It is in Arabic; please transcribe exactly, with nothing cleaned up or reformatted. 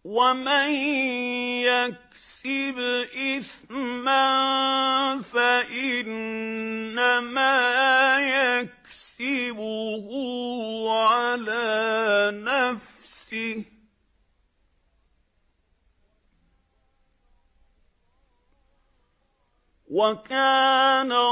وَمَن يَكْسِبْ إِثْمًا فَإِنَّمَا يَكْسِبُهُ عَلَىٰ نَفْسِهِ ۚ وَكَانَ